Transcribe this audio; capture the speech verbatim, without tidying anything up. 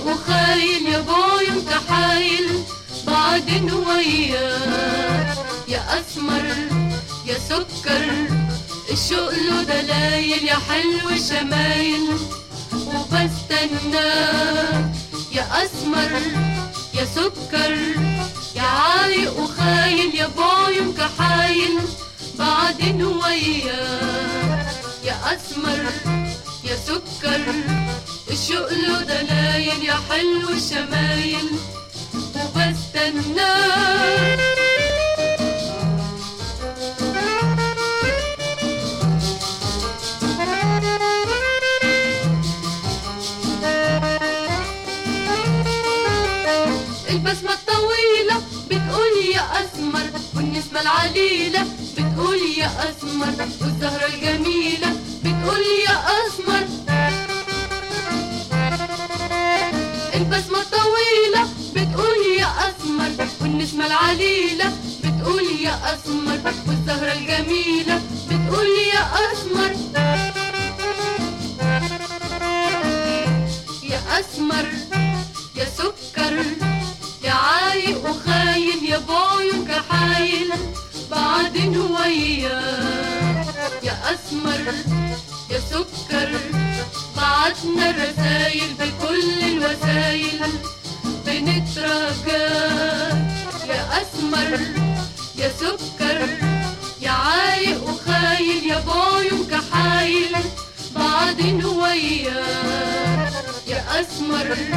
وخايل يا باي انت حايل بعدين وياه. يا اسمر يا سكر الشوق له دلايل، يا حلو شمايل وبستناك. يا اسمر يا سكر يا عايق وخايل يا باي وكحايل بعدين وياه. يا اسمر يا سكر الشوق له دلايل، يا حلو شمايل وبستناك. البسمة الطويلة بتقول يا أسمر، والنسمة العليلة بتقول يا أسمر، والزهرة الجميلة بتقول يا أسمر. البسمة الطويلة بتقول يا أسمر، والنسمة العليلة بتقول يا أسمر، والزهرة الجميلة بتقول يا أسمر. يا أسمر يا سكر يا عايق وخايل يا باي وكحايل بعدين وياه. يا أسمر يا سكر بعتنا الرسايل بكل الوسايل بنترجاك. يا أسمر يا سكر يا عايق وخايل يا باي وكحايل بعدين وياه. يا أسمر